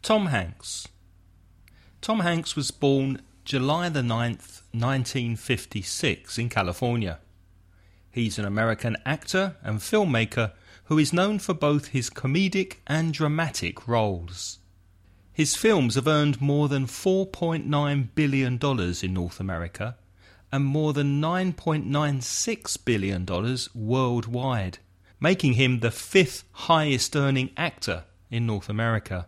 Tom Hanks. Tom Hanks was born July the 9th, 1956 in California. He's an American actor and filmmaker who is known for both his comedic and dramatic roles. His films have earned more than $4.9 billion in North America and more than $9.96 billion worldwide, making him the fifth highest earning actor in North America.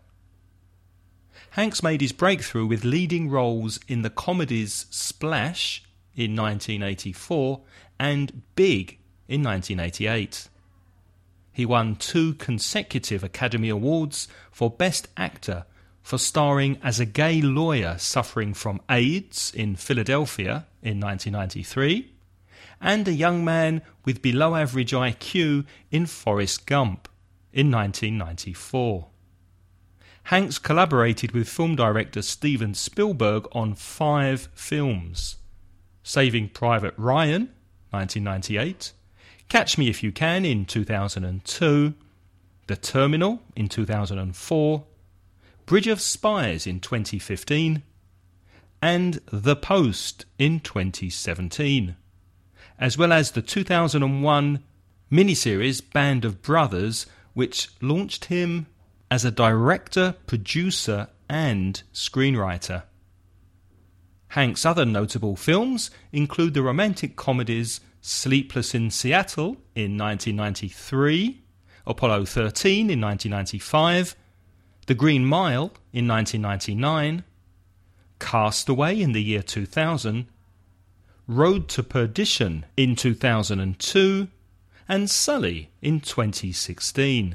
Hanks made his breakthrough with leading roles in the comedies Splash in 1984 and Big in 1988. He won 2 consecutive Academy Awards for Best Actor for starring as a gay lawyer suffering from AIDS in Philadelphia in 1993 and a young man with below-average IQ in Forrest Gump in 1994. Hanks collaborated with film director Steven Spielberg on 5 films: Saving Private Ryan, 1998, Catch Me If You Can in 2002, The Terminal in 2004, Bridge of Spies in 2015, and The Post in 2017, as well as the 2001 miniseries Band of Brothers, which launched him as a director, producer and screenwriter. Hanks' other notable films include the romantic comedies Sleepless in Seattle in 1993, Apollo 13 in 1995, The Green Mile in 1999, Castaway in the year 2000, Road to Perdition in 2002, and Sully in 2016.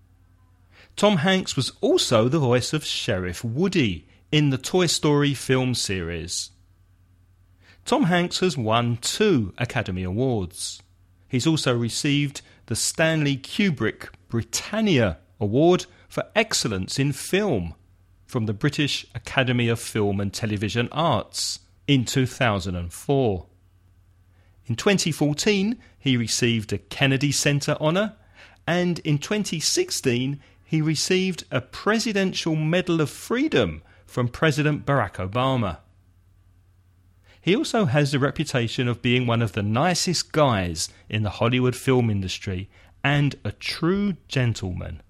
Tom Hanks was also the voice of Sheriff Woody in the Toy Story film series. Tom Hanks has won 2 Academy Awards. He's also received the Stanley Kubrick Britannia Award for Excellence in Film from the British Academy of Film and Television Arts in 2004. In 2014, he received a Kennedy Center honour, and in 2016, he received a Presidential Medal of Freedom from President Barack Obama. He also has the reputation of being one of the nicest guys in the Hollywood film industry and a true gentleman.